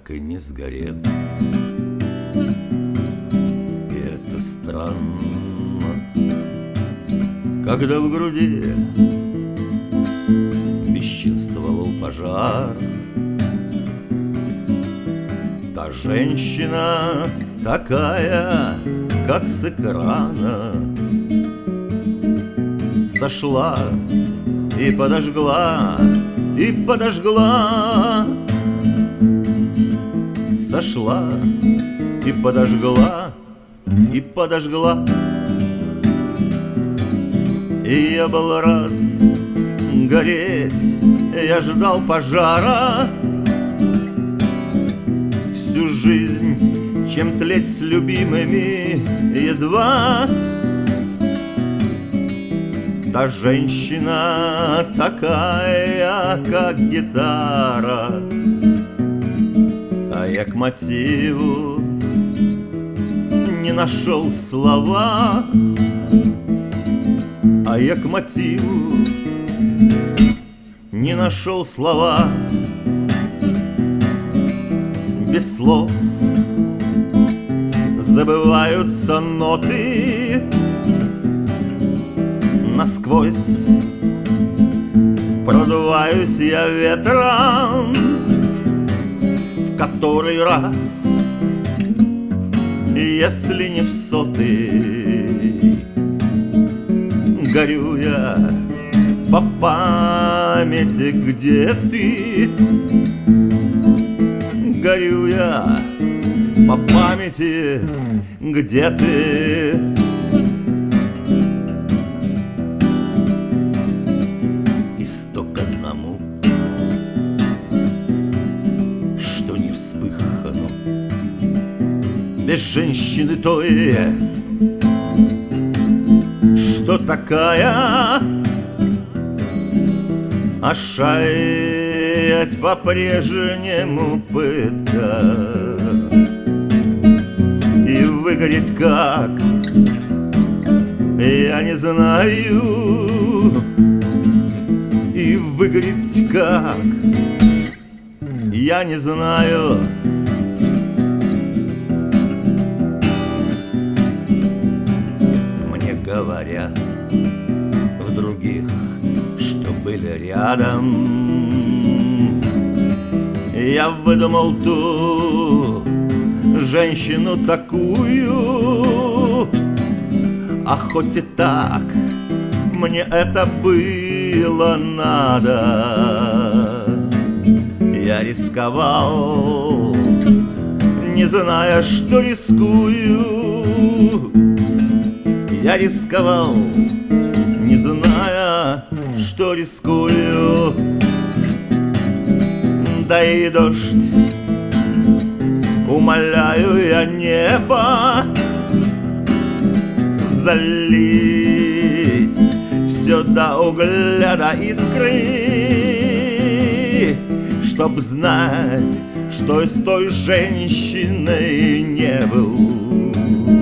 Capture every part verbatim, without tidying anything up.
так и не сгорел. И это странно, когда в груди бесчинствовал пожар. Та женщина такая, как с экрана, сошла и подожгла, и подожгла, сошла и подожгла, и подожгла. И я был рад гореть, я ждал пожара. Всю жизнь, чем тлеть с любимыми едва. Та женщина такая, как гитара, а я к мотиву не нашел слова. А я к мотиву не нашел слова. Без слов забываются ноты. Насквозь продуваюсь я ветром, в который раз, если не в сотый, горю я по памяти, где ты. Горю я по памяти, где ты. Исток одному, что не вспыхано, без женщины той, что такая, а шаять по-прежнему пытка. И выгореть как, я не знаю. И выгореть как, я не знаю. Мне говорят в других, что были рядом, я выдумал ту женщину такую. А хоть и так, мне это было надо. Я рисковал, не зная, что рискую. Я рисковал, не зная, что рискую. Да и дождь, умоляю я небо, залить все до угля, до искры, чтоб знать, что с той женщиной не был.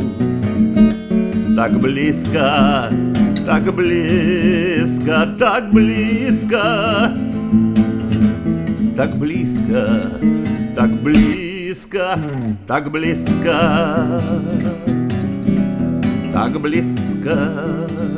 Так близко, так близко, так близко, так близко, так близко, так близко, так близко.